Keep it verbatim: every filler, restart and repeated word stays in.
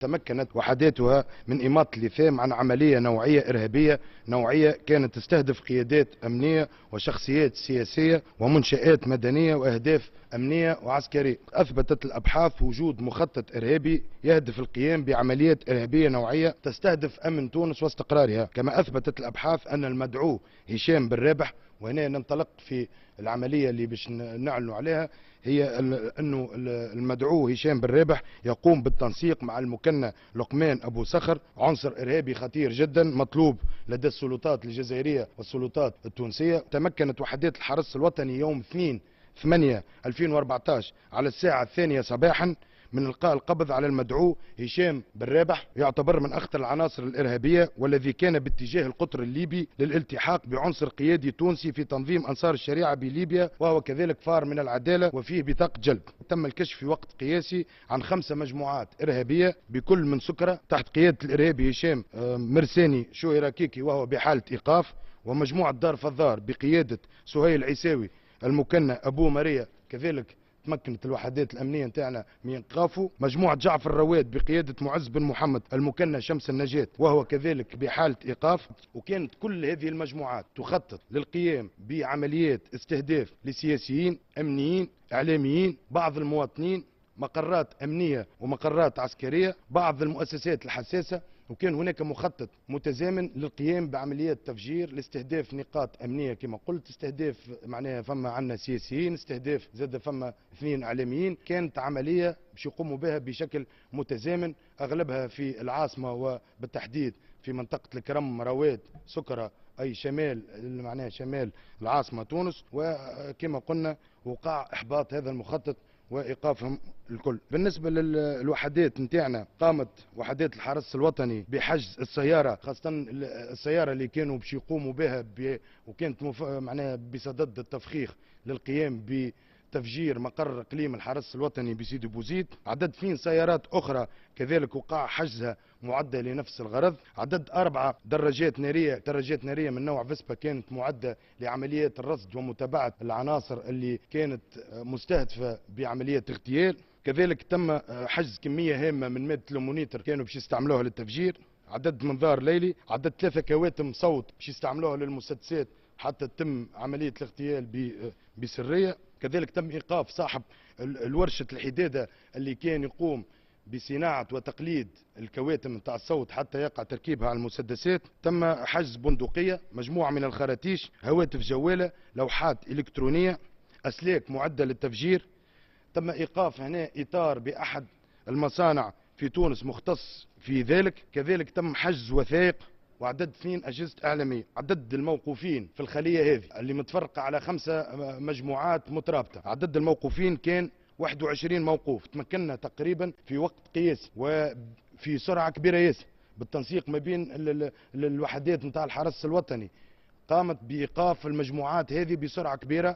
تمكنت وحداتها من إماطة اللثام عن عملية نوعية إرهابية نوعية كانت تستهدف قيادات أمنية وشخصيات سياسية ومنشآت مدنية وأهداف أمنية وعسكرية. أثبتت الأبحاث وجود مخطط إرهابي يهدف القيام بعمليات إرهابية نوعية تستهدف أمن تونس واستقرارها. كما أثبتت الأبحاث أن المدعو هشام بن رابح، وهنا ننطلق في العملية اللي باش نعلنوا عليها، هي أنه المدعو هشام بن رابح يقوم بالتنسيق مع المكنة لقمان أبو صخر، عنصر إرهابي خطير جدا مطلوب لدى السلطات الجزائرية والسلطات التونسية. تمكنت وحدات الحرس الوطني يوم اثنين ثمانية ألفين وأربعة عشر على الساعة الثانية صباحا من إلقاء القبض على المدعو هشام بن رابح، يعتبر من أخطر العناصر الإرهابية والذي كان باتجاه القطر الليبي للالتحاق بعنصر قيادي تونسي في تنظيم أنصار الشريعة بليبيا، وهو كذلك فار من العدالة وفيه بطاقة جلب. تم الكشف في وقت قياسي عن خمسة مجموعات إرهابية بكل من سكرة تحت قيادة الإرهابي هشام مرساني شويراكيكي وهو بحالة إيقاف، ومجموعة دار فضار بقيادة سهيل عيساوي المكنة أبو ماريا كذلك تمكنت الوحدات الامنيه نتاعنا من ايقافه. مجموعه جعفر رواد بقياده معز بن محمد المكنى شمس النجاة وهو كذلك بحاله ايقاف. وكانت كل هذه المجموعات تخطط للقيام بعمليات استهداف لسياسيين امنيين اعلاميين بعض المواطنين مقرات امنيه ومقرات عسكريه بعض المؤسسات الحساسه. وكان هناك مخطط متزامن للقيام بعمليات تفجير لاستهداف نقاط امنيه كما قلت، استهداف معناها فما عندنا سياسيين، استهداف زاد فما اثنين اعلاميين. كانت عمليه باش يقوموا بها بشكل متزامن اغلبها في العاصمه وبالتحديد في منطقه الكرم رواد سكره اي شمال معناها شمال العاصمه تونس. وكما قلنا وقع احباط هذا المخطط وايقافهم الكل. بالنسبه للوحدات نتاعنا قامت وحدات الحرس الوطني بحجز السياره، خاصه السياره اللي كانوا باش يقوموا بها وكانت مف... معناها بصدد التفخيخ للقيام بتفجير مقر اقليم الحرس الوطني بسيدي بوزيد. عدد اثنين سيارات اخرى كذلك وقع حجزها معدة لنفس الغرض. عدد أربعة دراجات نارية دراجات نارية من نوع فيسبا كانت معدة لعمليات الرصد ومتابعة العناصر اللي كانت مستهدفة بعملية اغتيال. كذلك تم حجز كمية هامة من مادة الأمونيتر كانوا باش يستعملوها للتفجير. عدد منظار ليلي، عدد ثلاثة كواتم صوت باش يستعملوها للمسدسات حتى تتم عملية الاغتيال بسرية. كذلك تم إيقاف صاحب الورشة الحدادة اللي كان يقوم بصناعة وتقليد الكواتم نتاع الصوت حتى يقع تركيبها على المسدسات. تم حجز بندقية، مجموعة من الخراتيش، هواتف جوالة، لوحات إلكترونية، أسلاك معدة للتفجير. تم إيقاف هنا إطار بأحد المصانع في تونس مختص في ذلك. كذلك تم حجز وثائق وعدد اثنين أجهزة إعلامية. عدد الموقوفين في الخلية هذه اللي متفرقة على خمسة مجموعات مترابطة، عدد الموقوفين كان واحد وعشرين موقوف. تمكنا تقريبا في وقت قياسي وفي سرعة كبيرة ياسر بالتنسيق ما بين الوحدات نتاع الحرس الوطني، قامت بإيقاف المجموعات هذه بسرعة كبيرة